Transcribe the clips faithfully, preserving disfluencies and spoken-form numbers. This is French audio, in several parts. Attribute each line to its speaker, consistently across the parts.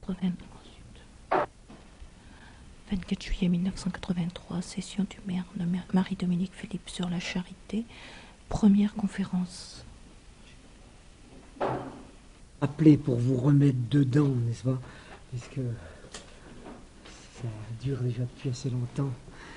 Speaker 1: quatre-vingt... vingt-quatre juillet mille neuf cent quatre-vingt-trois, session du maire de Marie-Dominique Philippe sur la charité, première conférence.
Speaker 2: Appelé pour vous remettre dedans, n'est-ce pas? Puisque ça dure déjà depuis assez longtemps.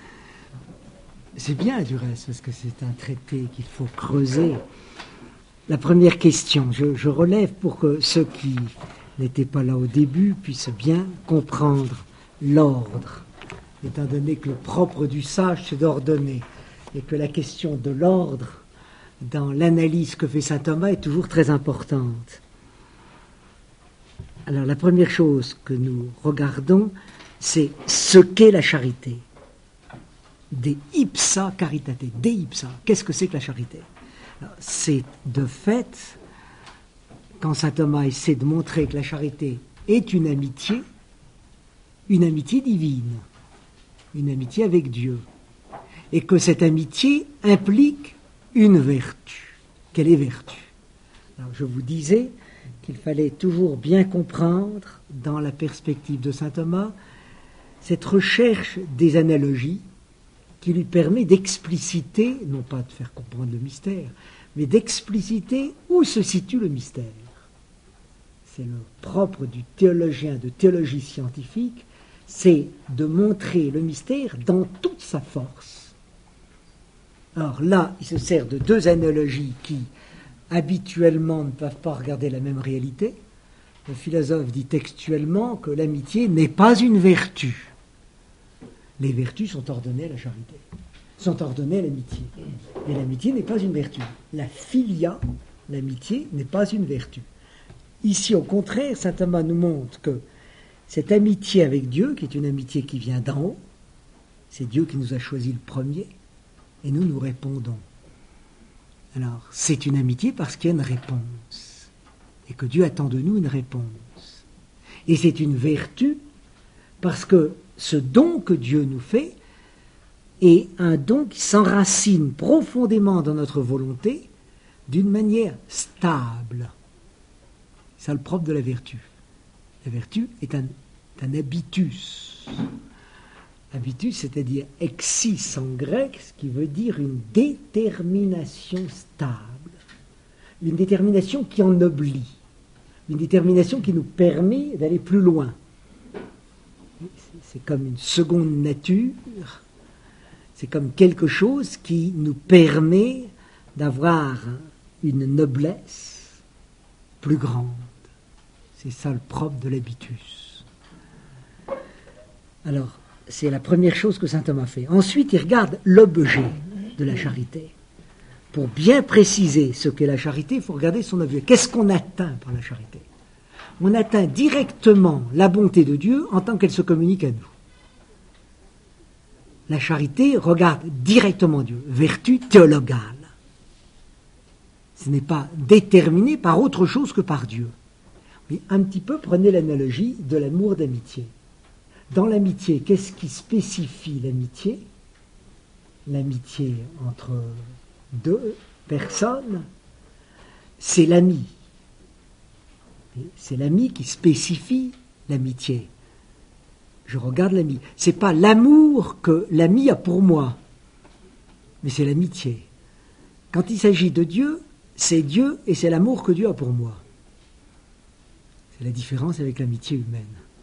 Speaker 2: C'est bien du reste, parce que c'est un traité qu'il faut creuser. La première question, je, je relève pour que ceux qui n'étaient pas là au début puissent bien comprendre l'ordre, étant donné que le propre du sage, c'est d'ordonner, et que la question de l'ordre, dans l'analyse que fait saint Thomas, est toujours très importante. Alors, la première chose que nous regardons, c'est ce qu'est la charité. De ipsa caritate, de ipsa. Qu'est-ce que c'est que la charité? Alors, c'est de fait, quand saint Thomas essaie de montrer que la charité est une amitié, une amitié divine, une amitié avec Dieu, et que cette amitié implique une vertu. Quelle est vertu? Alors, je vous disais qu'il fallait toujours bien comprendre, dans la perspective de saint Thomas, cette recherche des analogies qui lui permet d'expliciter, non pas de faire comprendre le mystère, mais d'expliciter où se situe le mystère. C'est le propre du théologien, de théologie scientifique, c'est de montrer le mystère dans toute sa force. Alors là, il se sert de deux analogies qui, habituellement, ne peuvent pas regarder la même réalité. Le philosophe dit textuellement que l'amitié n'est pas une vertu. Les vertus sont ordonnées à la charité, sont ordonnées à l'amitié. Et l'amitié n'est pas une vertu. La philia, l'amitié, n'est pas une vertu. Ici, au contraire, saint Thomas nous montre que cette amitié avec Dieu, qui est une amitié qui vient d'en haut, c'est Dieu qui nous a choisi le premier, et nous nous répondons. Alors, c'est une amitié parce qu'il y a une réponse, et que Dieu attend de nous une réponse. Et c'est une vertu parce que ce don que Dieu nous fait est un don qui s'enracine profondément dans notre volonté d'une manière stable. C'est le propre de la vertu. La vertu est un, un habitus. Habitus, c'est-à-dire exis en grec, ce qui veut dire une détermination stable, une détermination qui ennoblit, une détermination qui nous permet d'aller plus loin. C'est comme une seconde nature, c'est comme quelque chose qui nous permet d'avoir une noblesse plus grande. C'est ça le propre de l'habitus. Alors, c'est la première chose que saint Thomas fait. Ensuite, il regarde l'objet de la charité. Pour bien préciser ce qu'est la charité, il faut regarder son objet. Qu'est-ce qu'on atteint par la charité? On atteint directement la bonté de Dieu en tant qu'elle se communique à nous. La charité regarde directement Dieu, vertu théologale. Ce n'est pas déterminé par autre chose que par Dieu. Mais un petit peu, prenez l'analogie de l'amour d'amitié. Dans l'amitié, qu'est-ce qui spécifie l'amitié? L'amitié entre deux personnes, c'est l'ami. C'est l'ami qui spécifie l'amitié. Je regarde l'ami. Ce n'est pas l'amour que l'ami a pour moi, mais c'est l'amitié. Quand il s'agit de Dieu, c'est Dieu et c'est l'amour que Dieu a pour moi. C'est la différence avec l'amitié humaine.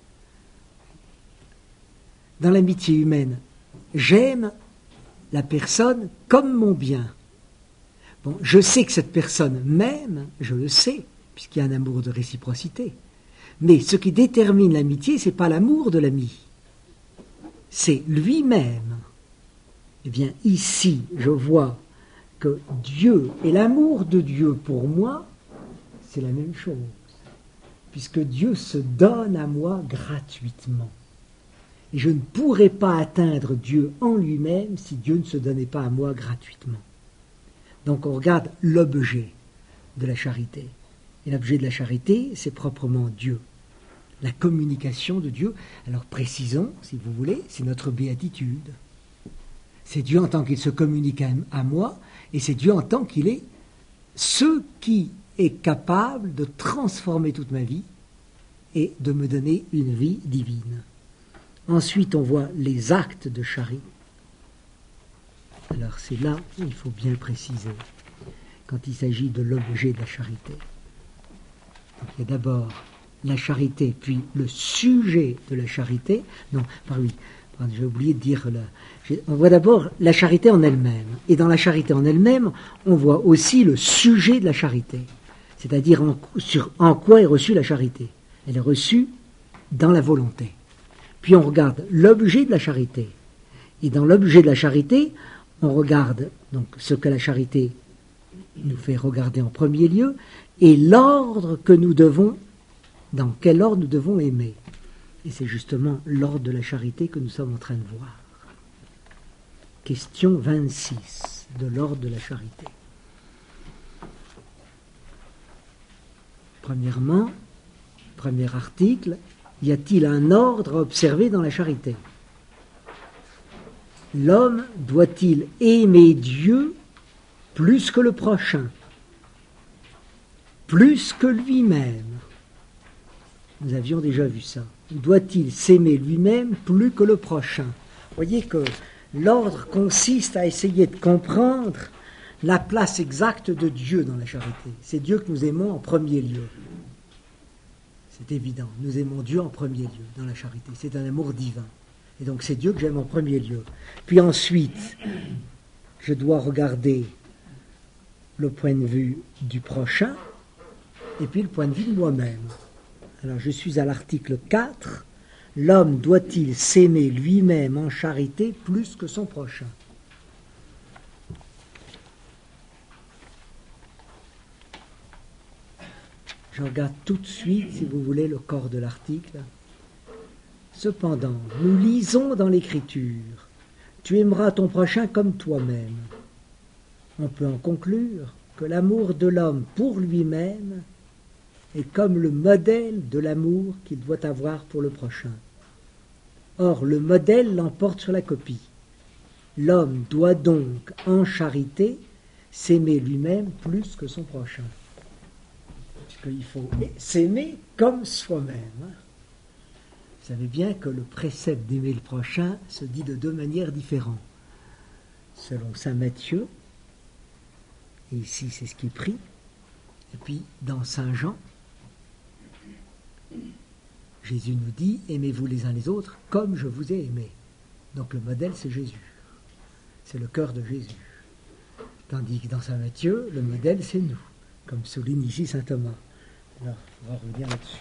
Speaker 2: Dans l'amitié humaine, j'aime la personne comme mon bien. Bon, je sais que cette personne m'aime, je le sais, puisqu'il y a un amour de réciprocité. Mais ce qui détermine l'amitié, ce n'est pas l'amour de l'ami, c'est lui-même. Eh bien, ici, je vois que Dieu et l'amour de Dieu pour moi, c'est la même chose, puisque Dieu se donne à moi gratuitement. Et je ne pourrais pas atteindre Dieu en lui-même si Dieu ne se donnait pas à moi gratuitement. Donc on regarde l'objet de la charité. Et l'objet de la charité, c'est proprement Dieu. La communication de Dieu. Alors précisons, si vous voulez, c'est notre béatitude. C'est Dieu en tant qu'il se communique à, à moi, et c'est Dieu en tant qu'il est ce qui est capable de transformer toute ma vie et de me donner une vie divine. Ensuite, on voit les actes de charité. Alors c'est là qu'il faut bien préciser, quand il s'agit de l'objet de la charité. Donc, il y a d'abord la charité, puis le sujet de la charité. Non, pardon, oui, j'ai oublié de dire, là, on voit d'abord la charité en elle-même. Et dans la charité en elle-même, on voit aussi le sujet de la charité. C'est-à-dire en, sur, en quoi est reçue la charité. Elle est reçue dans la volonté. Puis on regarde l'objet de la charité. Et dans l'objet de la charité, on regarde donc ce que la charité nous fait regarder en premier lieu, et l'ordre que nous devons, dans quel ordre nous devons aimer. Et c'est justement l'ordre de la charité que nous sommes en train de voir. Question vingt-six, de l'ordre de la charité. Premièrement, premier article, y a-t-il un ordre à observer dans la charité ? L'homme doit-il aimer Dieu plus que le prochain, plus que lui-même? Nous avions déjà vu ça. Doit-il s'aimer lui-même plus que le prochain? Vous voyez que l'ordre consiste à essayer de comprendre la place exacte de Dieu dans la charité. C'est Dieu que nous aimons en premier lieu. C'est évident. Nous aimons Dieu en premier lieu dans la charité. C'est un amour divin. Et donc c'est Dieu que j'aime en premier lieu. Puis ensuite, je dois regarder le point de vue du prochain et puis le point de vue de moi-même. Alors je suis à l'article quatre. L'homme doit-il s'aimer lui-même en charité plus que son prochain? Je regarde tout de suite, si vous voulez, le corps de l'article. Cependant, nous lisons dans l'Écriture « Tu aimeras ton prochain comme toi-même ». On peut en conclure que l'amour de l'homme pour lui-même est comme le modèle de l'amour qu'il doit avoir pour le prochain. Or, le modèle l'emporte sur la copie. L'homme doit donc, en charité, s'aimer lui-même plus que son prochain. Parce qu'il faut s'aimer comme soi-même. Vous savez bien que le précepte d'aimer le prochain se dit de deux manières différentes. Selon saint Matthieu, et ici c'est ce qui est pris, et puis dans saint Jean, Jésus nous dit « Aimez-vous les uns les autres comme je vous ai aimé ». Donc le modèle c'est Jésus, c'est le cœur de Jésus. Tandis que dans saint Matthieu, le modèle c'est nous, comme souligne ici saint Thomas. Alors, il faudra revenir là-dessus.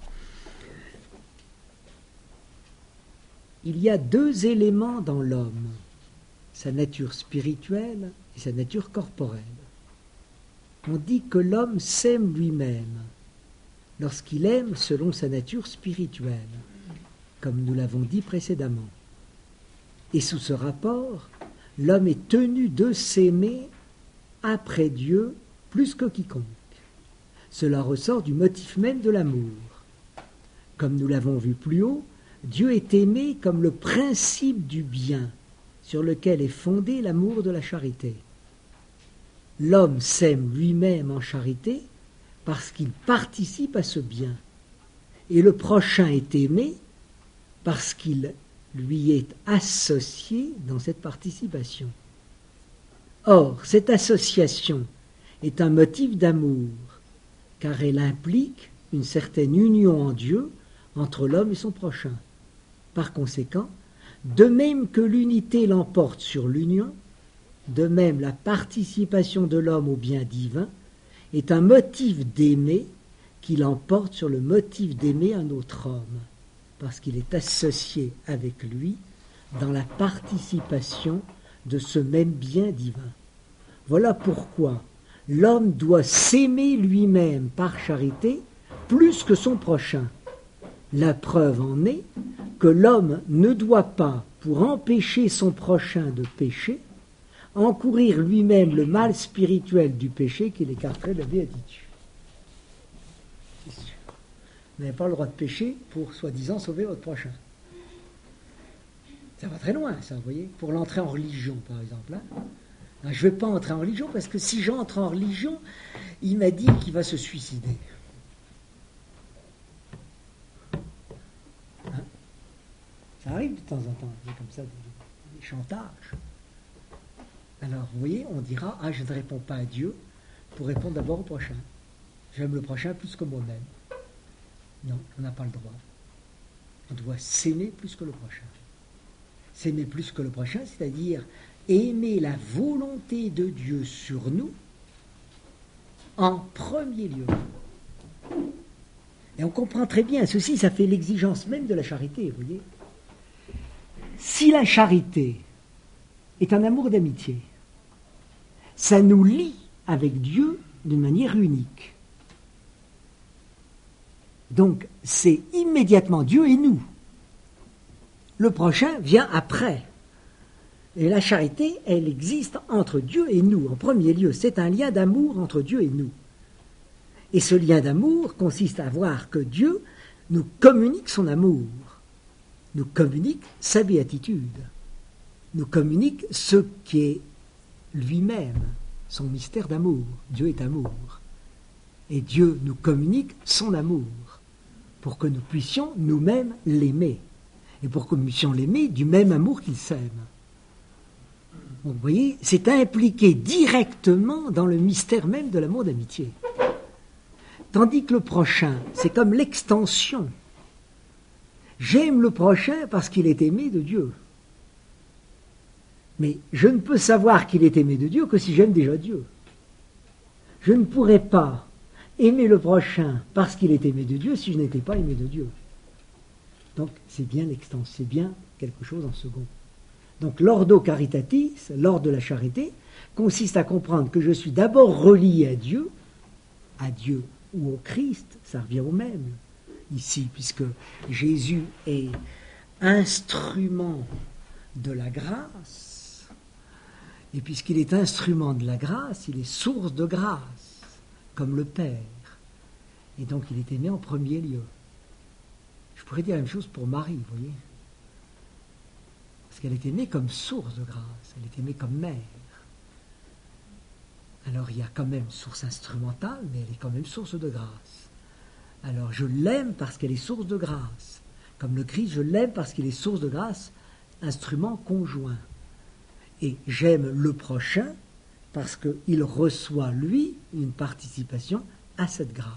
Speaker 2: Il y a deux éléments dans l'homme, sa nature spirituelle et sa nature corporelle. On dit que l'homme s'aime lui-même lorsqu'il aime selon sa nature spirituelle, comme nous l'avons dit précédemment. Et sous ce rapport, l'homme est tenu de s'aimer après Dieu plus que quiconque. Cela ressort du motif même de l'amour. Comme nous l'avons vu plus haut, Dieu est aimé comme le principe du bien sur lequel est fondé l'amour de la charité. L'homme s'aime lui-même en charité parce qu'il participe à ce bien. Et le prochain est aimé parce qu'il lui est associé dans cette participation. Or, cette association est un motif d'amour, car elle implique une certaine union en Dieu entre l'homme et son prochain. Par conséquent, de même que l'unité l'emporte sur l'union, de même la participation de l'homme au bien divin est un motif d'aimer qui l'emporte sur le motif d'aimer un autre homme, parce qu'il est associé avec lui dans la participation de ce même bien divin. Voilà pourquoi l'homme doit s'aimer lui-même par charité plus que son prochain. La preuve en est que l'homme ne doit pas, pour empêcher son prochain de pécher, encourir lui-même le mal spirituel du péché qui l'écarterait de la béatitude. C'est sûr. Vous n'avez pas le droit de pécher pour, soi-disant, sauver votre prochain. Ça va très loin, ça, vous voyez. Pour l'entrée en religion, par exemple. Hein. Alors, je ne vais pas entrer en religion parce que si j'entre en religion, il m'a dit qu'il va se suicider. arrive de temps en temps, c'est comme ça, des, des chantages. Alors, vous voyez, on dira, ah, je ne réponds pas à Dieu pour répondre d'abord au prochain. J'aime le prochain plus que moi-même. Non, on n'a pas le droit. On doit s'aimer plus que le prochain. S'aimer plus que le prochain, c'est-à-dire aimer la volonté de Dieu sur nous en premier lieu. Et on comprend très bien, ceci, ça fait l'exigence même de la charité, vous voyez. Si la charité est un amour d'amitié, ça nous lie avec Dieu d'une manière unique. Donc, c'est immédiatement Dieu et nous. Le prochain vient après. Et la charité, elle existe entre Dieu et nous. En premier lieu, c'est un lien d'amour entre Dieu et nous. Et ce lien d'amour consiste à voir que Dieu nous communique son amour, nous communique sa béatitude, nous communique ce qui est lui-même, son mystère d'amour. Dieu est amour. Et Dieu nous communique son amour pour que nous puissions nous-mêmes l'aimer. Et pour que nous puissions l'aimer du même amour qu'il s'aime. Vous voyez, c'est impliqué directement dans le mystère même de l'amour d'amitié. Tandis que le prochain, c'est comme l'extension. J'aime le prochain parce qu'il est aimé de Dieu. Mais je ne peux savoir qu'il est aimé de Dieu que si j'aime déjà Dieu. Je ne pourrais pas aimer le prochain parce qu'il est aimé de Dieu si je n'étais pas aimé de Dieu. Donc c'est bien l'extension, c'est bien quelque chose en second. Donc l'ordo caritatis, l'ordre de la charité, consiste à comprendre que je suis d'abord relié à Dieu, à Dieu ou au Christ, ça revient au même ici, puisque Jésus est instrument de la grâce, et puisqu'il est instrument de la grâce, il est source de grâce, comme le Père, et donc il est aimé en premier lieu. Je pourrais dire la même chose pour Marie, vous voyez. Parce qu'elle est aimée comme source de grâce, elle est aimée comme mère. Alors il y a quand même source instrumentale, mais elle est quand même source de grâce. Alors je l'aime parce qu'elle est source de grâce. Comme le Christ, je l'aime parce qu'il est source de grâce, instrument conjoint. Et j'aime le prochain parce qu'il reçoit, lui, une participation à cette grâce.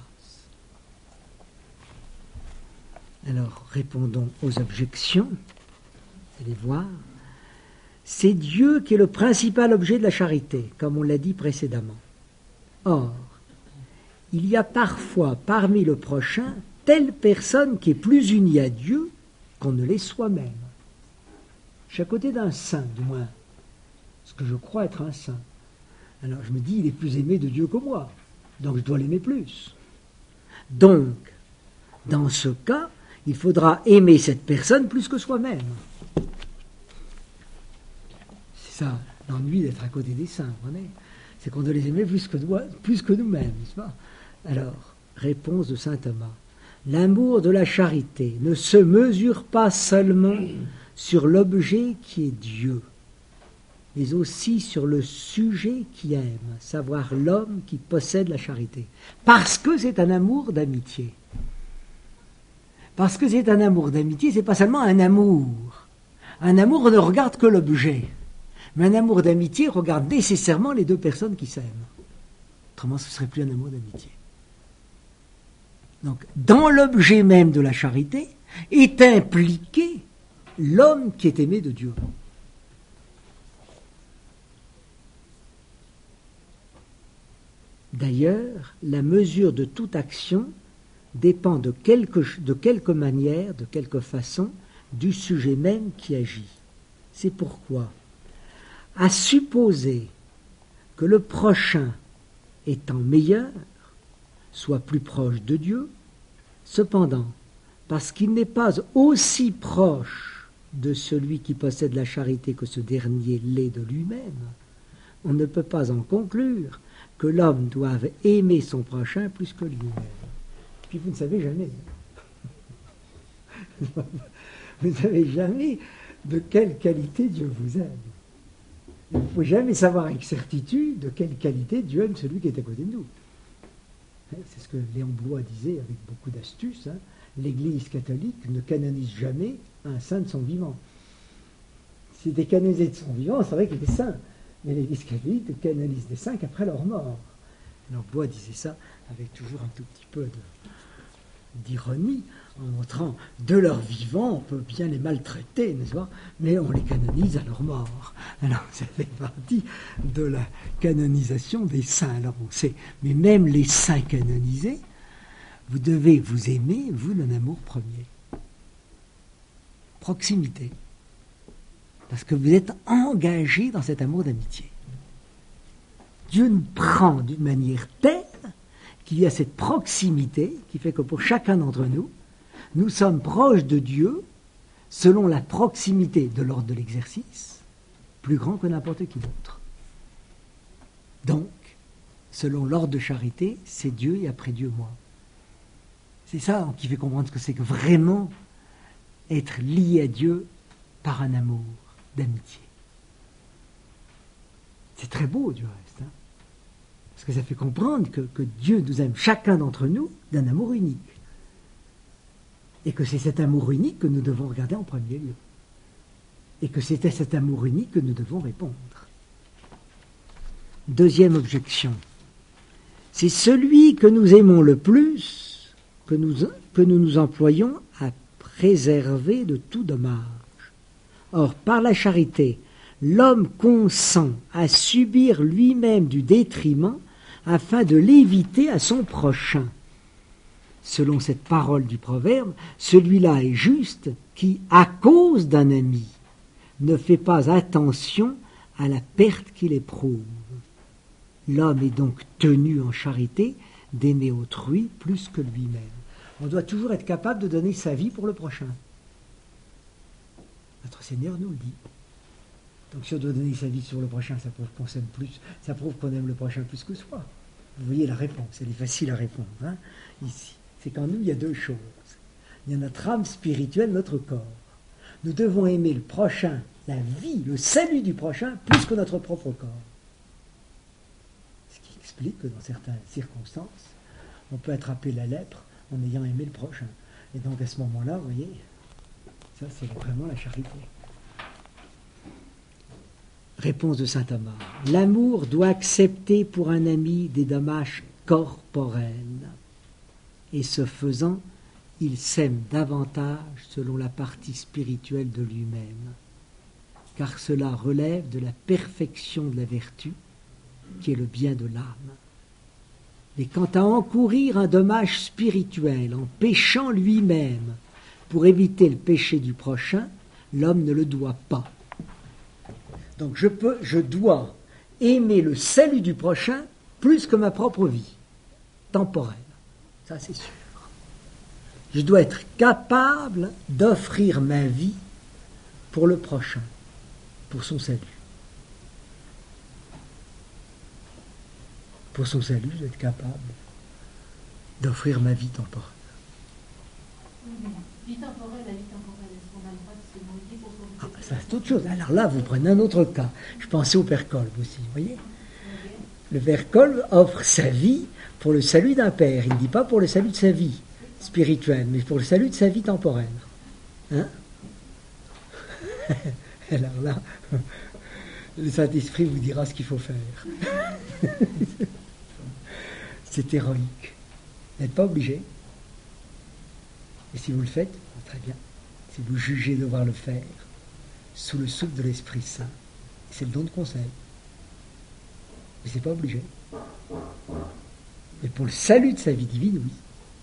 Speaker 2: Alors, répondons aux objections. Allez voir. C'est Dieu qui est le principal objet de la charité, comme on l'a dit précédemment. Or, il y a parfois parmi le prochain telle personne qui est plus unie à Dieu qu'on ne l'est soi-même. Je suis à côté d'un saint, du moins, ce que je crois être un saint. Alors je me dis, il est plus aimé de Dieu que moi, donc je dois l'aimer plus. Donc, dans ce cas, il faudra aimer cette personne plus que soi-même. C'est ça, l'ennui d'être à côté des saints, vous voyez. C'est qu'on doit les aimer plus que, nous, plus que nous-mêmes, n'est-ce pas? Alors, réponse de saint Thomas. L'amour de la charité ne se mesure pas seulement sur l'objet qui est Dieu, mais aussi sur le sujet qui aime, savoir l'homme qui possède la charité. Parce que c'est un amour d'amitié. Parce que c'est un amour d'amitié, c'est pas seulement un amour. Un amour ne regarde que l'objet. Mais un amour d'amitié regarde nécessairement les deux personnes qui s'aiment. Autrement, ce ne serait plus un amour d'amitié. Donc, dans l'objet même de la charité est impliqué l'homme qui est aimé de Dieu. D'ailleurs, la mesure de toute action dépend de quelque, de quelque manière, de quelque façon, du sujet même qui agit. C'est pourquoi, à supposer que le prochain étant meilleur, soit plus proche de Dieu, cependant, parce qu'il n'est pas aussi proche de celui qui possède la charité que ce dernier l'est de lui-même, on ne peut pas en conclure que l'homme doive aimer son prochain plus que lui-même. Puis vous ne savez jamais. Vous ne savez jamais de quelle qualité Dieu vous aime. Il ne faut jamais savoir avec certitude de quelle qualité Dieu aime celui qui est à côté de nous. C'est ce que Léon Bloy disait avec beaucoup d'astuce. Hein. l'Église catholique ne canonise jamais un saint de son vivant. S'il était canonisé de son vivant, c'est vrai qu'il est saint. Mais l'Église catholique ne canonise des saints qu'après leur mort. Alors Bois disait ça avec toujours un tout petit peu de, d'ironie, en montrant de leur vivant, on peut bien les maltraiter, n'est-ce pas? Mais on les canonise à leur mort. Alors ça fait partie de la canonisation des saints. Alors on sait, mais même les saints canonisés, vous devez vous aimer, vous, d'un amour premier. Proximité. Parce que vous êtes engagé dans cet amour d'amitié. Dieu nous prend d'une manière telle qu'il y a cette proximité qui fait que pour chacun d'entre nous, nous sommes proches de Dieu selon la proximité de l'ordre de l'exercice, plus grand que n'importe qui d'autre. Donc, selon l'ordre de charité, c'est Dieu et après Dieu, moi. C'est ça qui fait comprendre ce que c'est que vraiment être lié à Dieu par un amour d'amitié. C'est très beau du reste, hein, parce que ça fait comprendre que, que Dieu nous aime chacun d'entre nous d'un amour unique. Et que c'est cet amour unique que nous devons regarder en premier lieu. Et que c'est à cet amour unique que nous devons répondre. Deuxième objection. C'est celui que nous aimons le plus que nous, que nous nous employons à préserver de tout dommage. Or, par la charité, l'homme consent à subir lui-même du détriment afin de l'éviter à son prochain. Selon cette parole du proverbe, celui-là est juste qui, à cause d'un ami, ne fait pas attention à la perte qu'il éprouve. L'homme est donc tenu en charité d'aimer autrui plus que lui-même. On doit toujours être capable de donner sa vie pour le prochain. Notre Seigneur nous le dit. Donc si on doit donner sa vie sur le prochain, ça prouve qu'on s'aime plus, ça prouve qu'on aime le prochain plus que soi. Vous voyez la réponse, elle est facile à répondre, hein, ici. C'est qu'en nous, il y a deux choses. Il y a notre âme spirituelle, notre corps. Nous devons aimer le prochain, la vie, le salut du prochain, plus que notre propre corps. Ce qui explique que dans certaines circonstances, on peut attraper la lèpre en ayant aimé le prochain. Et donc à ce moment-là, vous voyez, ça c'est vraiment la charité. Réponse de saint Thomas. L'amour doit accepter pour un ami des dommages corporels. Et ce faisant, il s'aime davantage selon la partie spirituelle de lui-même, car cela relève de la perfection de la vertu, qui est le bien de l'âme. Mais quant à encourir un dommage spirituel en péchant lui-même pour éviter le péché du prochain, l'homme ne le doit pas. Donc je peux, je dois aimer le salut du prochain plus que ma propre vie, temporelle. Ça, c'est sûr. Je dois être capable d'offrir ma vie pour le prochain, pour son salut. Pour son salut, je dois être capable d'offrir ma vie temporelle.
Speaker 3: Vie temporelle, la vie temporelle, est-ce qu'on a le droit de se mouiller pour sauver?
Speaker 2: Ah, ça, c'est autre chose. Alors là, vous prenez un autre cas. Je pensais au père Kolb aussi, vous voyez. Le père Kolb offre sa vie pour le salut d'un père. Il ne dit pas pour le salut de sa vie spirituelle, mais pour le salut de sa vie temporelle. Hein? Alors là, le Saint-Esprit vous dira ce qu'il faut faire. C'est héroïque. Vous n'êtes pas obligé. Et si vous le faites, très bien. Si vous jugez devoir le faire, sous le souffle de l'Esprit Saint, c'est le don de conseil. Mais c'est pas obligé. Mais pour le salut de sa vie divine, oui.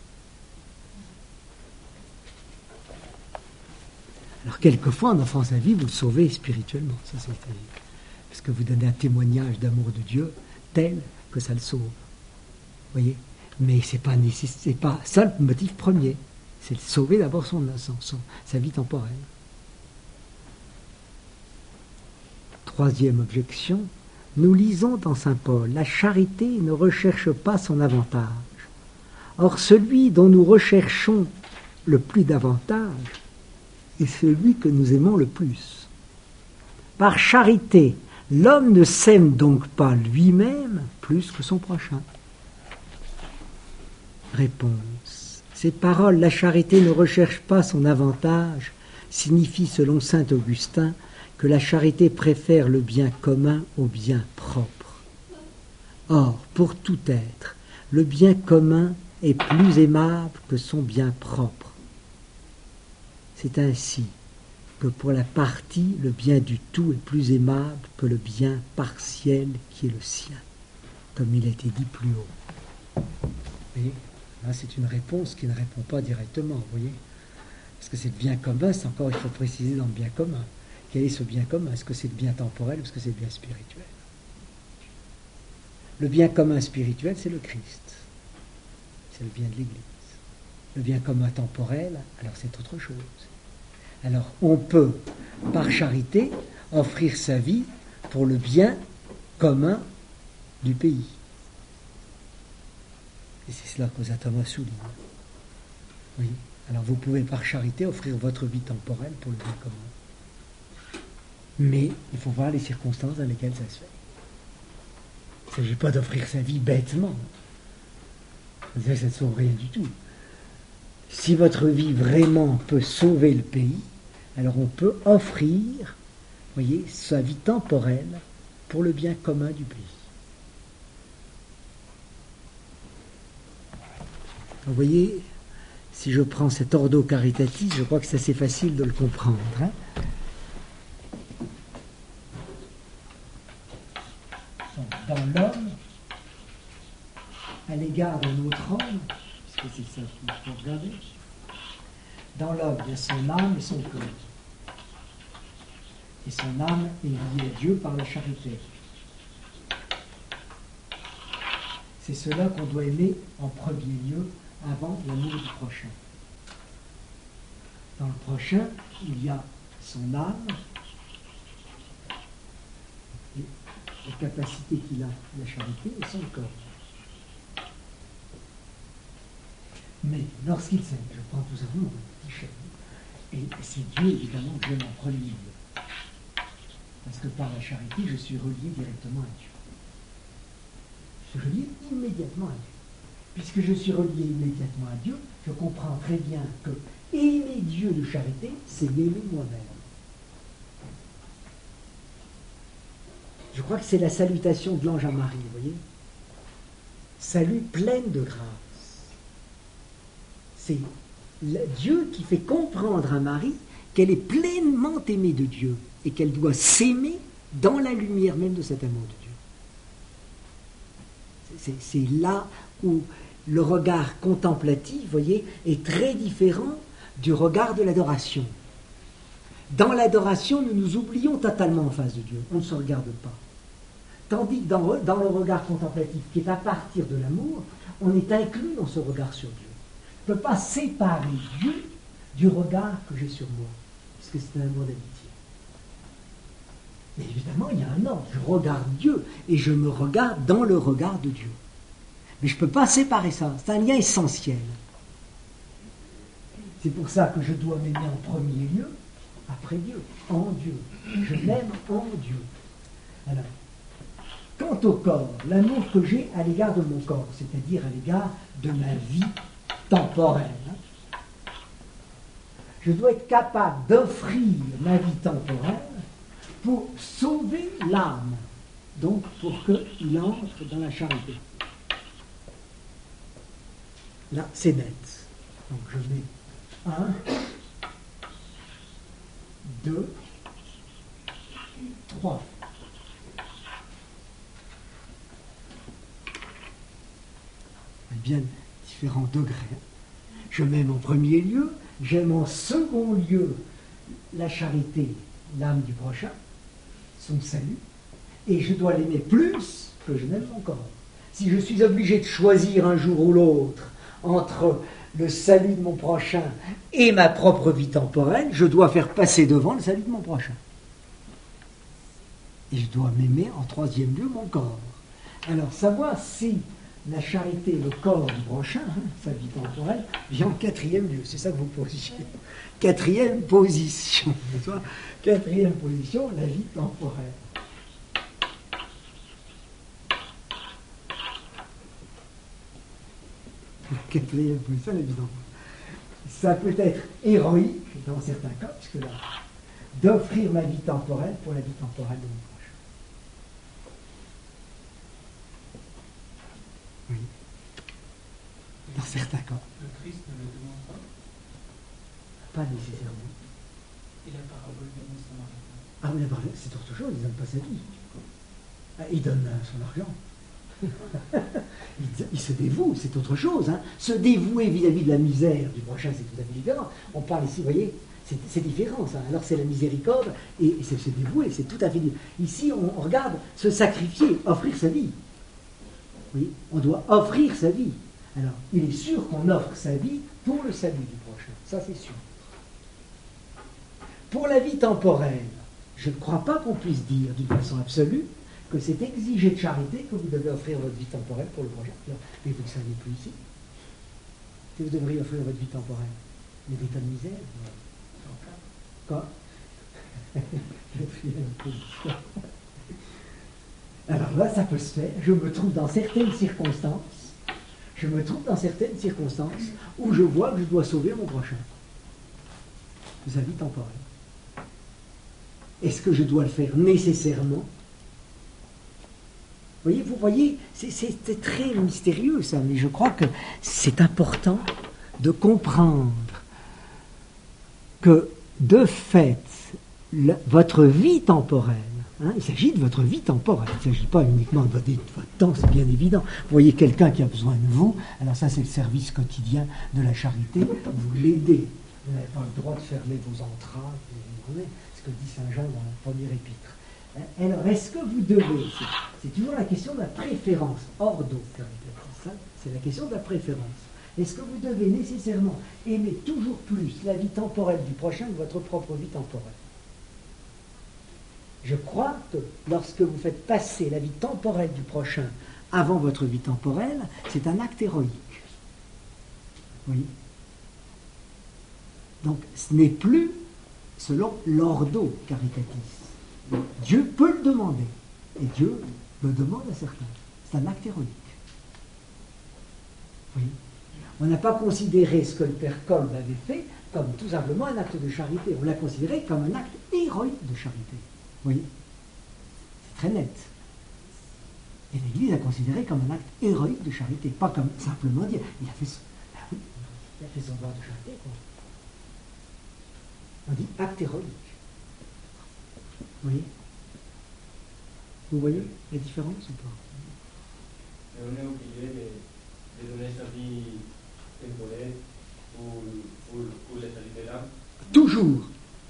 Speaker 2: Alors quelquefois, en offrant sa vie, vous le sauvez spirituellement. Ça, c'est parce que vous donnez un témoignage d'amour de Dieu tel que ça le sauve. Vous voyez? Mais c'est pas c'est pas ça le motif premier. C'est de sauver d'abord son, son, son, sa vie temporelle. Troisième objection. Nous lisons dans saint Paul, la charité ne recherche pas son avantage. Or, celui dont nous recherchons le plus d'avantage est celui que nous aimons le plus. Par charité, l'homme ne s'aime donc pas lui-même plus que son prochain. Réponse. Ces paroles, la charité ne recherche pas son avantage, signifient selon saint Augustin que la charité préfère le bien commun au bien propre. Or, pour tout être, le bien commun est plus aimable que son bien propre. C'est ainsi que pour la partie, le bien du tout est plus aimable que le bien partiel qui est le sien, comme il a été dit plus haut. Mais là, c'est une réponse qui ne répond pas directement, vous voyez. Parce que c'est le bien commun, c'est encore, il faut préciser dans le bien commun. Quel est ce bien commun? Est-ce que c'est le bien temporel ou est-ce que c'est le bien spirituel? Le bien commun spirituel, c'est le Christ. C'est le bien de l'Église. Le bien commun temporel, alors c'est autre chose. Alors, on peut, par charité, offrir sa vie pour le bien commun du pays. Et c'est cela que Thomas souligne. Oui. Alors, vous pouvez, par charité, offrir votre vie temporelle pour le bien commun. Mais il faut voir les circonstances dans lesquelles ça se fait. Il ne s'agit pas d'offrir sa vie bêtement. Ça ne sauve rien du tout. Si votre vie vraiment peut sauver le pays, alors on peut offrir, voyez, sa vie temporelle pour le bien commun du pays. Vous voyez, si je prends cet ordo caritatis, je crois que c'est assez facile de le comprendre. Hein. Dans l'homme, à l'égard d'un autre homme, puisque c'est ça qu'il faut regarder, dans l'homme, il y a son âme et son corps. Et son âme est liée à Dieu par la charité. C'est cela qu'on doit aimer en premier lieu, avant l'amour du prochain. Dans le prochain, il y a son âme, et la capacité qu'il a, la charité, et son corps. Mais lorsqu'il s'aime, je prends tout simplement un petit chèque, et c'est Dieu évidemment que j'aime en premier lieu. Parce que par la charité, je suis relié directement à Dieu. Je suis relié immédiatement à Dieu. Puisque je suis relié immédiatement à Dieu, je comprends très bien que aimer Dieu de charité, c'est m'aimer moi-même. Je crois que c'est la salutation de l'ange à Marie, vous voyez. Salut pleine de grâce. C'est Dieu qui fait comprendre à Marie qu'elle est pleinement aimée de Dieu et qu'elle doit s'aimer dans la lumière même de cet amour de Dieu. C'est, c'est là où le regard contemplatif, vous voyez, est très différent du regard de l'adoration. Dans l'adoration, nous nous oublions totalement en face de Dieu. On ne se regarde pas. Tandis que dans, dans le regard contemplatif, qui est à partir de l'amour, on est inclus dans ce regard sur Dieu. Je ne peux pas séparer Dieu du regard que j'ai sur moi, puisque c'est un amour d'amitié. Mais évidemment, il y a un ordre. Je regarde Dieu et je me regarde dans le regard de Dieu. Mais je ne peux pas séparer ça. C'est un lien essentiel. C'est pour ça que je dois m'aimer en premier lieu, après Dieu, en Dieu. Je m'aime en Dieu. Alors, quant au corps, l'amour que j'ai à l'égard de mon corps, c'est-à-dire à l'égard de ma vie temporelle, je dois être capable d'offrir ma vie temporelle pour sauver l'âme, donc pour qu'il entre dans la charité. Là, c'est net. Donc je mets un, deux, trois. Bien différents degrés. Je m'aime en premier lieu, j'aime en second lieu la charité, l'âme du prochain, son salut, et je dois l'aimer plus que je n'aime mon corps. Si je suis obligé de choisir un jour ou l'autre entre le salut de mon prochain et ma propre vie temporelle, je dois faire passer devant le salut de mon prochain. Et je dois m'aimer en troisième lieu mon corps. Alors, savoir si la charité, le corps du prochain, hein, sa vie temporelle, vient en quatrième lieu. C'est ça que vous posiez. Quatrième position. Quatrième position, la vie temporelle. Quatrième position, la vie temporelle. ça peut être héroïque dans certains cas, puisque là, d'offrir ma vie temporelle pour la vie temporelle de mon prochain. Oui. Dans certains cas.
Speaker 4: Le Christ ne le demande pas.
Speaker 2: Pas nécessairement.
Speaker 4: Et la parabole du bon samaritain.
Speaker 2: Ah oui, la parabole, c'est autre chose, il ne donne pas sa vie. Ah, il donne euh, son argent. il, il se dévoue, c'est autre chose. Hein. Se dévouer vis-à-vis de la misère du prochain, c'est tout à fait différent. On parle ici, vous voyez, c'est, c'est différent ça. Alors c'est la miséricorde et, et c'est se dévouer, c'est tout à fait différent. Ici, on, on regarde se sacrifier, offrir sa vie. Oui, on doit offrir sa vie. Alors, il est sûr qu'on offre sa vie pour le salut du prochain. Ça, c'est sûr. Pour la vie temporelle, je ne crois pas qu'on puisse dire d'une façon absolue que c'est exigé de charité que vous devez offrir votre vie temporelle pour le prochain. Mais vous ne le savez plus ici. Si vous devriez offrir votre vie temporelle, mais des tas de misère. Quoi? Alors là, ça peut se faire. Je me trouve dans certaines circonstances, je me trouve dans certaines circonstances où je vois que je dois sauver mon prochain. Sa vie temporelle. Est-ce que je dois le faire nécessairement? Vous voyez, vous voyez, c'est, c'est très mystérieux ça, mais je crois que c'est important de comprendre que, de fait, le, votre vie temporelle, hein, il s'agit de votre vie temporelle, il ne s'agit pas uniquement de votre, de votre temps, c'est bien évident. Vous voyez quelqu'un qui a besoin de vous, alors ça c'est le service quotidien de la charité, vous l'aidez. Vous n'avez pas le droit de fermer vos entrailles, vous comprenez ce que dit Saint Jean dans la première épître. Alors, est-ce que vous devez, c'est, c'est toujours la question de la préférence, ordo caritatis, hein, c'est la question de la préférence. Est-ce que vous devez nécessairement aimer toujours plus la vie temporelle du prochain que votre propre vie temporelle? Je crois que lorsque vous faites passer la vie temporelle du prochain avant votre vie temporelle, c'est un acte héroïque. Oui. Donc, ce n'est plus selon l'ordo caritatis. Dieu peut le demander. Et Dieu le demande à certains. C'est un acte héroïque. Oui. On n'a pas considéré ce que le Père Kolb avait fait comme tout simplement un acte de charité. On l'a considéré comme un acte héroïque de charité. Oui. C'est très net. Et l'Église a considéré comme un acte héroïque de charité. Pas comme simplement dire, il a fait son, ben oui, il a fait son devoir de charité, quoi. On dit acte héroïque. Oui. Vous voyez la différence ou pas?
Speaker 5: Mais on est obligé de, de donner sa vie temporaire pour, pour, pour la charité là.
Speaker 2: Toujours.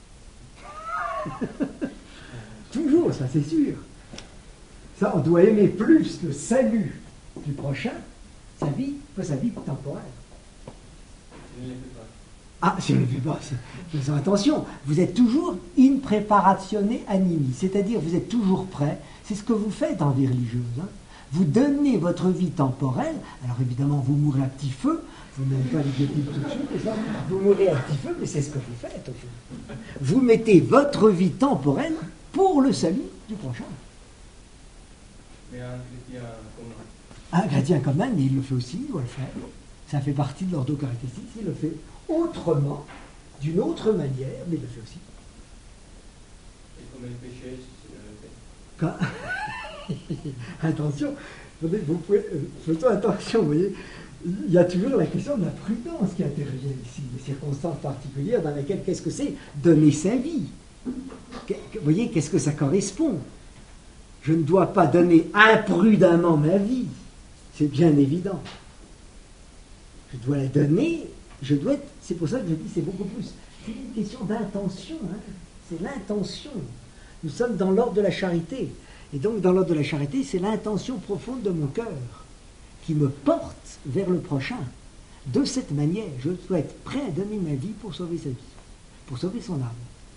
Speaker 2: Toujours, ça c'est sûr. Ça, on doit aimer plus le salut du prochain, sa vie, que sa vie temporaire.
Speaker 5: Je ne le fais pas.
Speaker 2: Ah, si on ne le fait pas, c'est, faisons attention, vous êtes toujours in preparatione animi, c'est-à-dire vous êtes toujours prêt, c'est ce que vous faites en vie religieuse. Hein. Vous donnez votre vie temporelle, alors évidemment vous mourrez à petit feu, vous n'avez pas les guépites tout de suite, c'est ça, vous mourrez à petit feu, mais c'est ce que vous faites au fond. Vous mettez votre vie temporelle pour le salut du prochain.
Speaker 5: Mais un chrétien commun.
Speaker 2: Un chrétien commun, mais il le fait aussi, il doit le faire. Ça fait partie de l'ordo caritatis, il le fait autrement, d'une autre manière, mais il le fait aussi.
Speaker 5: Et comme le péché, c'est le fait.
Speaker 2: Quand... Attention, vous pouvez, euh, faisons attention, vous voyez, il y a toujours la question de la prudence qui intervient ici, des circonstances particulières dans lesquelles, qu'est-ce que c'est donner sa vie? Vous voyez, qu'est-ce que ça correspond? Je ne dois pas donner imprudemment ma vie, c'est bien évident. Je dois la donner, je dois être, c'est pour ça que je dis c'est beaucoup plus. C'est une question d'intention, hein. C'est l'intention. Nous sommes dans l'ordre de la charité. Et donc dans l'ordre de la charité, c'est l'intention profonde de mon cœur qui me porte vers le prochain. De cette manière, je dois être prêt à donner ma vie pour sauver sa vie, pour sauver son âme.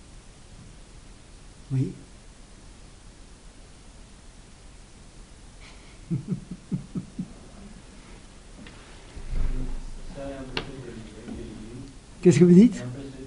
Speaker 2: Oui. Qu'est-ce que vous dites?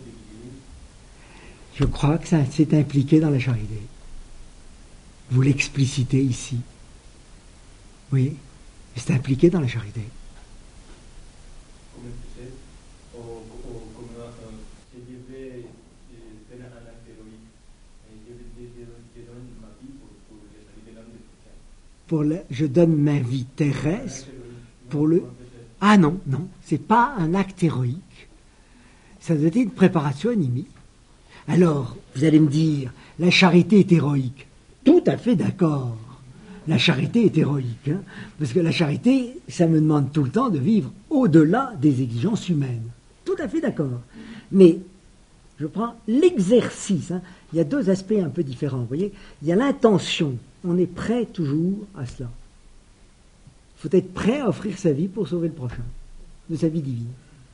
Speaker 2: Je crois que ça s'est impliqué dans la charité. Vous l'explicitez ici. Oui, c'est impliqué dans la charité.
Speaker 5: o como uh, si je vais euh, faire un acte héroïque, je, je, je, je donne ma vie pour, pour le salut de l'homme de prochain.
Speaker 2: Pour le, je donne ma vie terrestre pour le... Ah non, non, c'est pas un acte héroïque. Ça doit être une préparation animée. Alors, vous allez me dire, la charité est héroïque. Tout à fait d'accord. La charité est héroïque. Hein, parce que la charité, ça me demande tout le temps de vivre au-delà des exigences humaines. Tout à fait d'accord. Mais, je prends l'exercice. Hein, il y a deux aspects un peu différents. Vous voyez, il y a l'intention. On est prêt toujours à cela. Il faut être prêt à offrir sa vie pour sauver le prochain, de sa vie divine.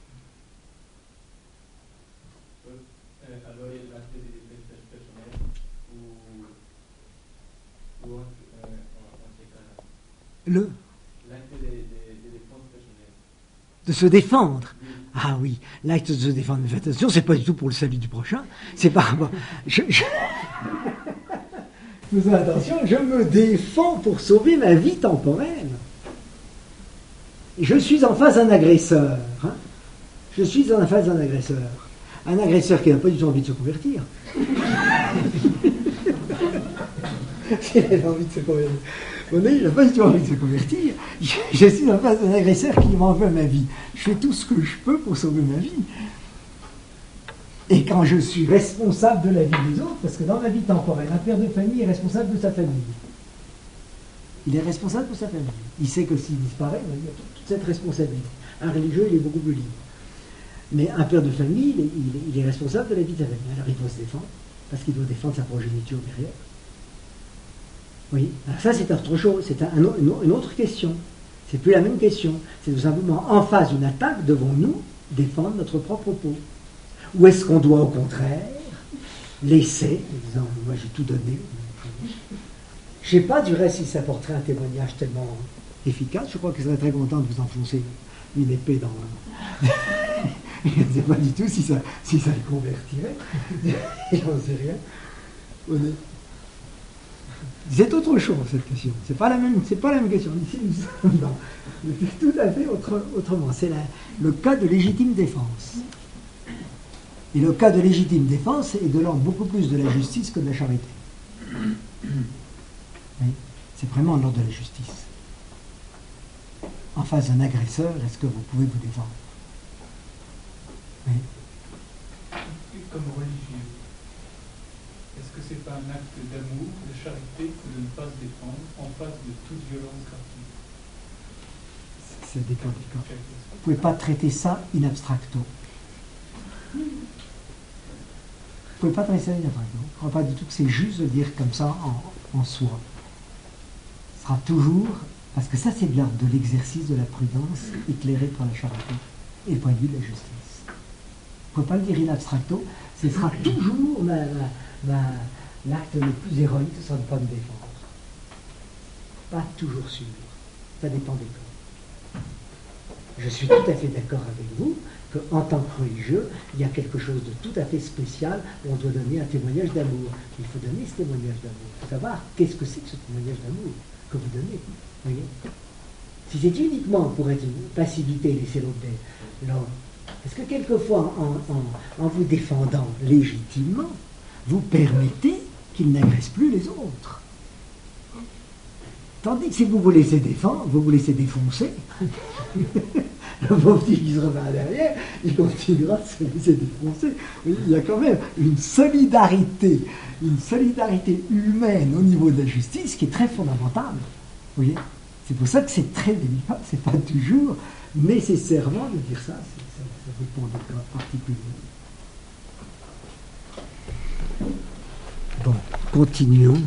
Speaker 5: Alors, l'acte de défense personnelle ou, ou en, euh, en ces cas-là.
Speaker 2: Le
Speaker 5: L'acte de, de, de défense personnelle.
Speaker 2: De se défendre. Ah oui, l'acte de se défendre. Mais faites attention, c'est pas du tout pour le salut du prochain. C'est pas. Bon, je, je... Faites attention, je me défends pour sauver ma vie temporelle. Je suis en face d'un agresseur. Hein. Je suis en face d'un agresseur. Un agresseur qui n'a pas du tout envie de se convertir. S'il a envie de se convertir. Bon, il n'a pas du tout envie de se convertir. Je, je suis en face d'un agresseur qui m'en veut ma vie. Je fais tout ce que je peux pour sauver ma vie. Et quand je suis responsable de la vie des autres, parce que dans ma vie temporelle, un père de famille est responsable de sa famille. Il est responsable de sa famille. Il sait que s'il disparaît, il y a toute cette responsabilité. Un religieux, il est beaucoup plus libre. Mais un père de famille, il est, il est, il est responsable de la vie de sa famille. Alors il doit se défendre, parce qu'il doit défendre sa progéniture derrière. Oui, alors ça c'est autre chose, c'est un, un, une autre question. C'est plus la même question. C'est tout simplement en face d'une attaque, devons-nous défendre notre propre peau? Ou est-ce qu'on doit au contraire laisser, en disant moi j'ai tout donné. Je ne sais pas du reste si ça porterait un témoignage tellement efficace. Je crois qu'il serait très content de vous enfoncer une épée dans le... Je ne sais pas du tout si ça, si ça le convertirait. J'en sais rien. On est... C'est autre chose cette question. C'est pas la même, c'est pas la même question. Ici nous sommes dans c'est tout à fait autre, autrement. C'est la, le cas de légitime défense. Et le cas de légitime défense est de l'ordre beaucoup plus de la justice que de la charité. Oui, c'est vraiment l'ordre de la justice. En face d'un agresseur, est-ce que vous pouvez vous défendre? Oui.
Speaker 4: Comme religieux, est-ce que c'est pas un acte d'amour, de charité, que de ne pas se défendre en face de toute violence gratuite?
Speaker 2: Ça dépend du cas. Vous ne pouvez pas traiter ça in abstracto. Vous ne pouvez pas traiter ça in abstracto. Je ne crois pas du tout que c'est juste de dire comme ça en, en soi. Ce sera toujours, parce que ça c'est de l'ordre de l'exercice de la prudence éclairée par la charité et le point de vue de la justice. Vous ne pouvez pas le dire in abstracto, ce sera toujours ma, ma, ma, l'acte le plus héroïque, ce sera de ne pas me défendre. Pas toujours sûr. Ça dépend des cas. Je suis tout à fait d'accord avec vous qu'en tant que religieux, il y a quelque chose de tout à fait spécial où on doit donner un témoignage d'amour. Il faut donner ce témoignage d'amour. Il faut savoir qu'est-ce que c'est que ce témoignage d'amour que vous donnez. Vous voyez, si c'est uniquement pour être une passivité, laisser l'autre l'ordre, est-ce que quelquefois, en, en, en vous défendant légitimement, vous permettez qu'il n'agresse plus les autres? Tandis que si vous vous laissez défendre, vous vous laissez défoncer, le pauvre type qui se revient derrière, il continuera de se laisser défoncer. Il y a quand même une solidarité, une solidarité humaine au niveau de la justice qui est très fondamentale. Vous voyez, c'est pour ça que c'est très délicat, c'est pas toujours nécessairement de dire ça, ça, ça dépend des cas particuliers. Bon, continuons.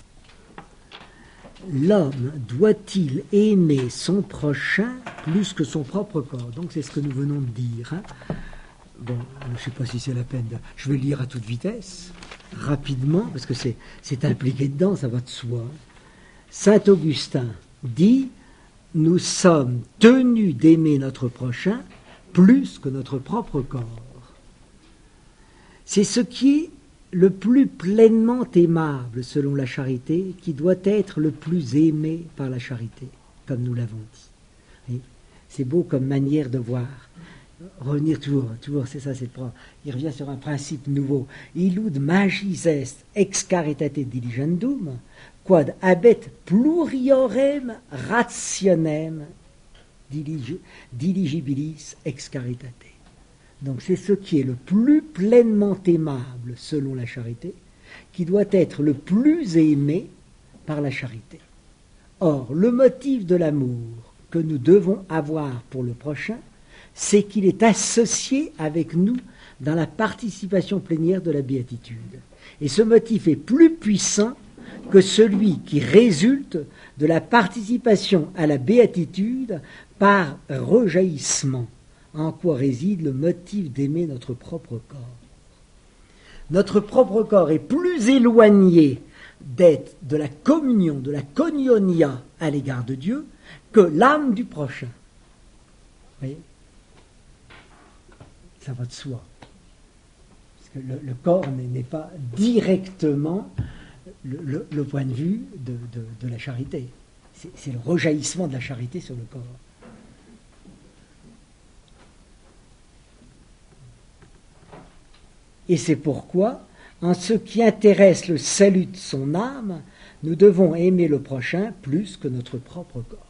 Speaker 2: L'homme doit-il aimer son prochain plus que son propre corps? Donc c'est ce que nous venons de dire. Hein. Bon, je ne sais pas si c'est la peine de... Je vais lire à toute vitesse, rapidement, parce que c'est, c'est impliqué dedans, ça va de soi. Saint Augustin dit « Nous sommes tenus d'aimer notre prochain plus que notre propre corps. » C'est ce qui est le plus pleinement aimable selon la charité, qui doit être le plus aimé par la charité, comme nous l'avons dit. Et c'est beau comme manière de voir revenir toujours, toujours, c'est ça, c'est le problème. Il revient sur un principe nouveau. Illud magis est ex caritate diligendum, quod habet pluriorem rationem diligi- diligibilis ex caritate. Donc c'est ce qui est le plus pleinement aimable selon la charité, qui doit être le plus aimé par la charité. Or, le motif de l'amour que nous devons avoir pour le prochain, c'est qu'il est associé avec nous dans la participation plénière de la béatitude. Et ce motif est plus puissant que celui qui résulte de la participation à la béatitude par rejaillissement, en quoi réside le motif d'aimer notre propre corps. Notre propre corps est plus éloigné d'être de la communion, de la koinonia à l'égard de Dieu, que l'âme du prochain. Vous voyez ? Ça va de soi. Parce que le, le corps n'est pas directement le, le, le point de vue de, de, de la charité. C'est, c'est le rejaillissement de la charité sur le corps. Et c'est pourquoi, en ce qui intéresse le salut de son âme, nous devons aimer le prochain plus que notre propre corps.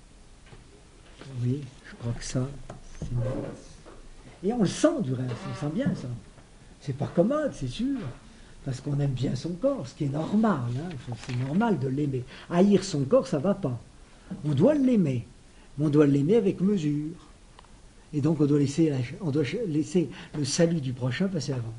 Speaker 2: Oui, je crois que ça, c'est une... Et on le sent du reste, on le sent bien ça. C'est pas commode, c'est sûr, parce qu'on aime bien son corps, ce qui est normal. Hein. C'est normal de l'aimer. Haïr son corps, ça va pas. On doit l'aimer, mais on doit l'aimer avec mesure. Et donc on doit laisser, la, on doit laisser le salut du prochain passer avant.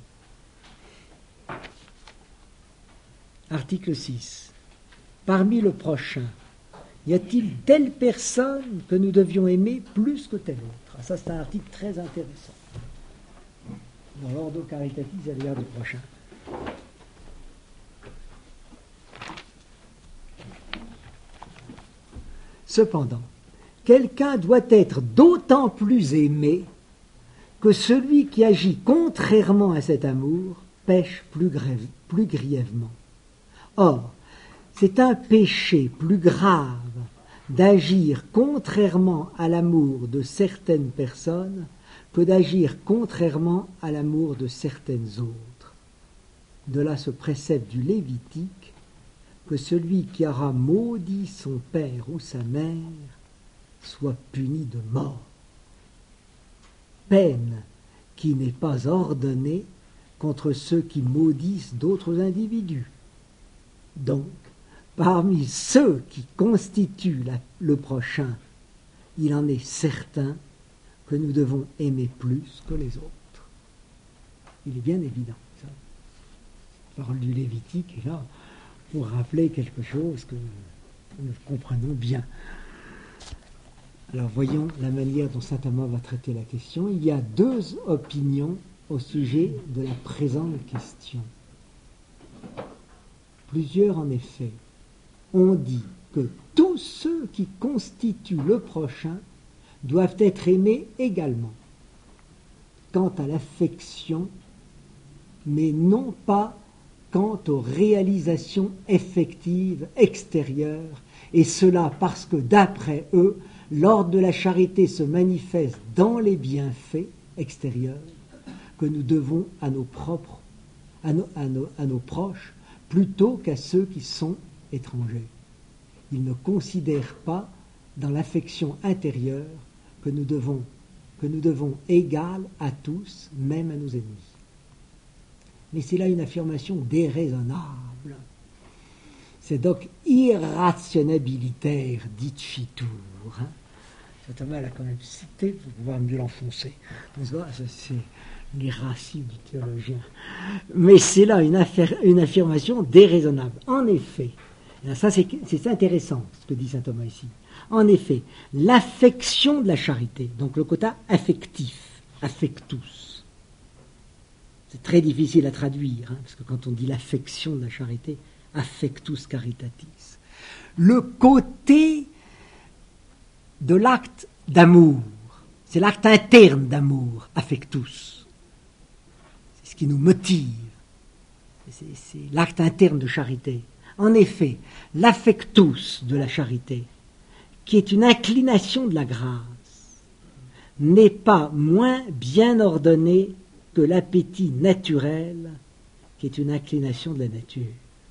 Speaker 2: Article six. Parmi le prochain, y a-t-il telle personne que nous devions aimer plus que telle autre? Ça, c'est un article très intéressant. Dans l'ordo caritatis à l'égard du prochain. Cependant, quelqu'un doit être d'autant plus aimé que celui qui agit contrairement à cet amour pêche plus, grève, plus grièvement. Or, c'est un péché plus grave d'agir contrairement à l'amour de certaines personnes que d'agir contrairement à l'amour de certaines autres. De là ce précepte du Lévitique que celui qui aura maudit son père ou sa mère soit puni de mort. Peine qui n'est pas ordonnée contre ceux qui maudissent d'autres individus. Donc, parmi ceux qui constituent la, le prochain, il en est certain que nous devons aimer plus que les autres. Il est bien évident, ça. La parole du Lévitique est là pour rappeler quelque chose que nous comprenons bien. Alors voyons la manière dont saint Thomas va traiter la question. Il y a deux opinions au sujet de la présente question. Plusieurs, en effet, ont dit que tous ceux qui constituent le prochain doivent être aimés également, quant à l'affection, mais non pas quant aux réalisations effectives extérieures, et cela parce que, d'après eux, l'ordre de la charité se manifeste dans les bienfaits extérieurs que nous devons à nos propres, à nos, à nos, à nos proches, plutôt qu'à ceux qui sont étrangers. Ils ne considèrent pas dans l'affection intérieure que nous devons, que nous devons égale à tous, même à nos ennemis. Mais c'est là une affirmation déraisonnable. C'est donc irrationabilitaire dicitur. Hein. Saint Thomas l'a quand même cité pour pouvoir mieux l'enfoncer. C'est l'irascible du théologien. Mais c'est là une, affaire, une affirmation déraisonnable. En effet, ça c'est, c'est intéressant ce que dit saint Thomas ici. En effet, l'affection de la charité, donc le côté affectif, affectus, c'est très difficile à traduire, hein, parce que quand on dit l'affection de la charité, affectus caritatis, le côté de l'acte d'amour, c'est l'acte interne d'amour, affectus, c'est ce qui nous motive, c'est, c'est l'acte interne de charité. En effet, l'affectus de la charité, qui est une inclination de la grâce, n'est pas moins bien ordonné que l'appétit naturel, qui est une inclination de la nature.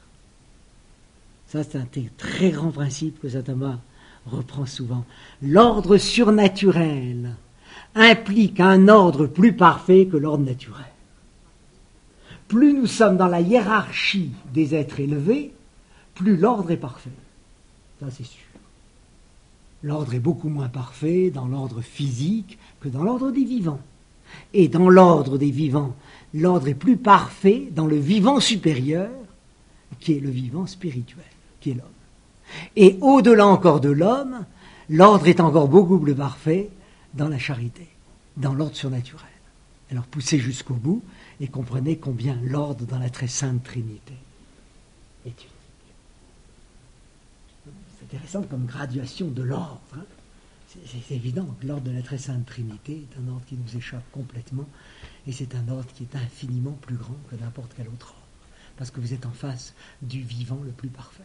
Speaker 2: Ça, c'est un très grand principe que saint Thomas reprend souvent. L'ordre surnaturel implique un ordre plus parfait que l'ordre naturel. Plus nous sommes dans la hiérarchie des êtres élevés, plus l'ordre est parfait. Ça, c'est sûr. L'ordre est beaucoup moins parfait dans l'ordre physique que dans l'ordre des vivants. Et dans l'ordre des vivants, l'ordre est plus parfait dans le vivant supérieur, qui est le vivant spirituel, qui est l'homme. Et au-delà encore de l'homme, l'ordre est encore beaucoup plus parfait dans la charité, dans l'ordre surnaturel. Alors poussez jusqu'au bout et comprenez combien l'ordre dans la très sainte Trinité est unique. C'est intéressant comme graduation de l'ordre. Hein. C'est, c'est évident que l'ordre de la très sainte Trinité est un ordre qui nous échappe complètement et c'est un ordre qui est infiniment plus grand que n'importe quel autre ordre. Parce que vous êtes en face du vivant le plus parfait.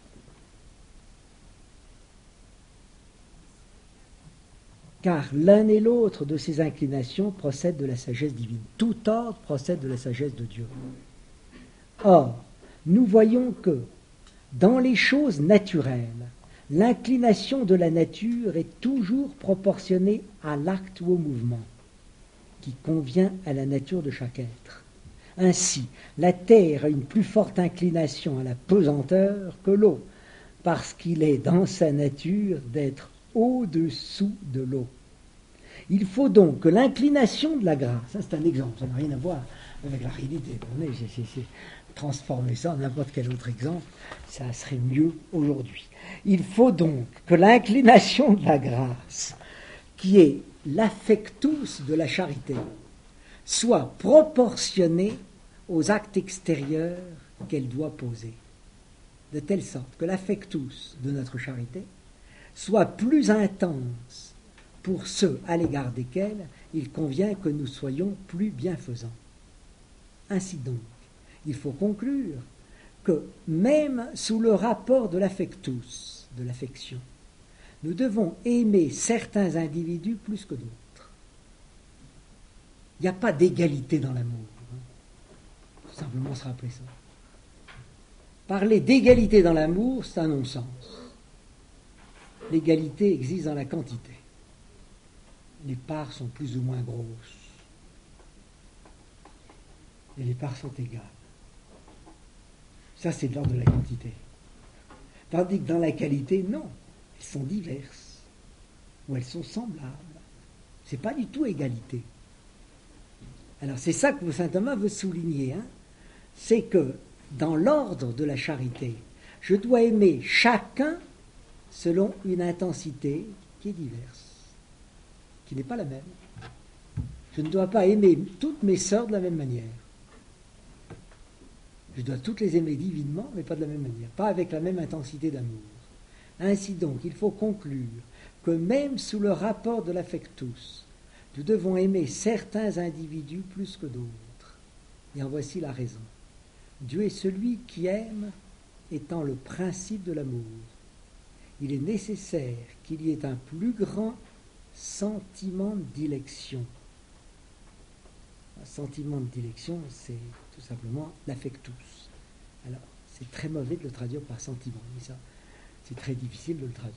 Speaker 2: Car l'un et l'autre de ces inclinations procèdent de la sagesse divine. Tout ordre procède de la sagesse de Dieu. Or, nous voyons que, dans les choses naturelles, l'inclination de la nature est toujours proportionnée à l'acte ou au mouvement, qui convient à la nature de chaque être. Ainsi, la terre a une plus forte inclination à la pesanteur que l'eau, parce qu'il est dans sa nature d'être au-dessous de l'eau. Il faut donc que l'inclination de la grâce, ça c'est un exemple, ça n'a rien à voir avec la réalité, j'ai, j'ai, j'ai transformé ça en n'importe quel autre exemple, ça serait mieux aujourd'hui. Il faut donc que l'inclination de la grâce, qui est l'affectus de la charité, soit proportionnée aux actes extérieurs qu'elle doit poser, de telle sorte que l'affectus de notre charité soit plus intense pour ceux à l'égard desquels il convient que nous soyons plus bienfaisants. Ainsi donc, il faut conclure que même sous le rapport de l'affectus, de l'affection, nous devons aimer certains individus plus que d'autres. Il n'y a pas d'égalité dans l'amour. Hein. Il faut simplement se rappeler ça. Parler d'égalité dans l'amour, c'est un non-sens. L'égalité existe dans la quantité. Les parts sont plus ou moins grosses. Et les parts sont égales. Ça, c'est de l'ordre de la quantité. Tandis que dans la qualité, non. Elles sont diverses. Ou elles sont semblables. Ce n'est pas du tout égalité. Alors, c'est ça que saint Thomas veut souligner. Hein. C'est que, dans l'ordre de la charité, je dois aimer chacun selon une intensité qui est diverse, qui n'est pas la même. Je ne dois pas aimer toutes mes sœurs de la même manière. Je dois toutes les aimer divinement, mais pas de la même manière, pas avec la même intensité d'amour. Ainsi donc, il faut conclure que même sous le rapport de l'affectus, nous devons aimer certains individus plus que d'autres. Et en voici la raison. Dieu est celui qui aime étant le principe de l'amour. Il est nécessaire qu'il y ait un plus grand sentiment de dilection. Un sentiment de dilection, c'est tout simplement l'affectus. Alors, c'est très mauvais de le traduire par sentiment, mais ça, c'est très difficile de le traduire.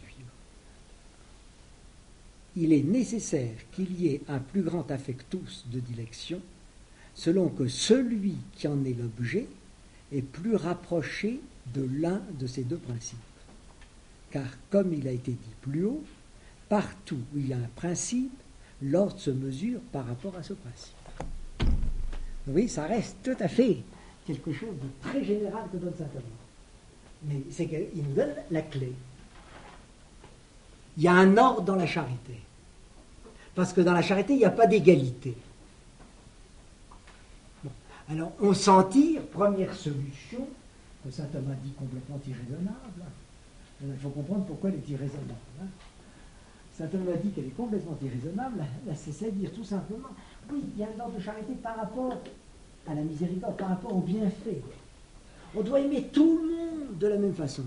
Speaker 2: Il est nécessaire qu'il y ait un plus grand affectus de dilection, selon que celui qui en est l'objet est plus rapproché de l'un de ces deux principes. Car, comme il a été dit plus haut, partout où il y a un principe, l'ordre se mesure par rapport à ce principe. Oui, ça reste tout à fait quelque chose de très général que donne saint Thomas. Mais c'est qu'il nous donne la clé. Il y a un ordre dans la charité. Parce que dans la charité, il n'y a pas d'égalité. Bon. Alors, on s'en tire, première solution, que saint Thomas dit complètement irraisonnable. Il faut comprendre pourquoi elle est irraisonnable. Hein. Saint Thomas dit qu'elle est complètement irraisonnable. Là, c'est dire tout simplement, oui, il y a un ordre de charité par rapport à la miséricorde, par rapport au bienfait. On doit aimer tout le monde de la même façon.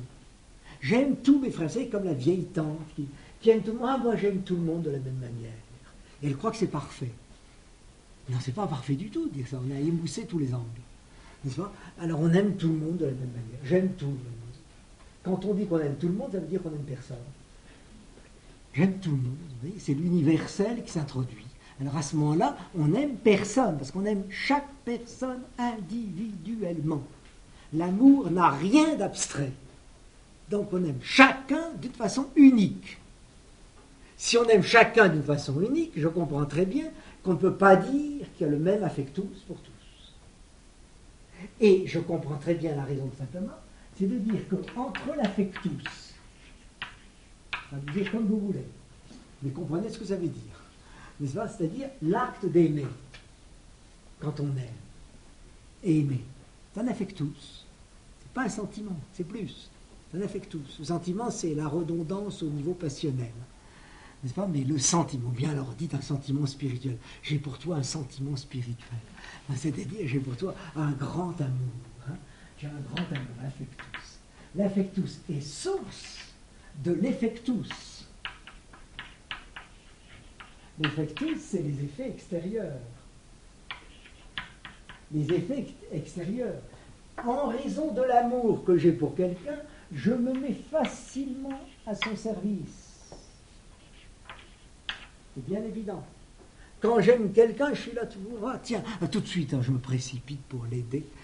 Speaker 2: J'aime tous mes frères, c'est comme la vieille tante qui, qui aime tout le monde. Ah, moi, j'aime tout le monde de la même manière. Et elle croit que c'est parfait. Non, c'est pas parfait du tout de dire ça. On a émoussé tous les angles. N'est-ce pas? Alors on aime tout le monde de la même manière. J'aime tout le monde. Quand on dit qu'on aime tout le monde, ça veut dire qu'on aime personne. J'aime tout le monde. Vous voyez, c'est l'universel qui s'introduit. Alors à ce moment-là, on aime personne, parce qu'on aime chaque personne individuellement. L'amour n'a rien d'abstrait. Donc on aime chacun d'une façon unique. Si on aime chacun d'une façon unique, je comprends très bien qu'on ne peut pas dire qu'il y a le même affectus pour tous. Et je comprends très bien la raison, tout simplement, c'est de dire qu'entre l'affectus, ça veut dire comme vous voulez, mais comprenez ce que ça veut dire, n'est-ce pas? C'est-à-dire l'acte d'aimer, quand on aime, et aimer, c'est un affectus, c'est pas un sentiment, c'est plus, c'est un affectus. Le sentiment, c'est la redondance au niveau passionnel, n'est-ce pas? Mais le sentiment, bien alors dites un sentiment spirituel, j'ai pour toi un sentiment spirituel, c'est-à-dire j'ai pour toi un grand amour, hein? J'ai un grand amour, l'affectus. L'affectus est source de l'effectus. L'effectus, c'est les effets extérieurs. Les effets extérieurs. En raison de l'amour que j'ai pour quelqu'un, je me mets facilement à son service. C'est bien évident. Quand j'aime quelqu'un, je suis là toujours, ah, tiens, tout de suite, hein, je me précipite pour l'aider.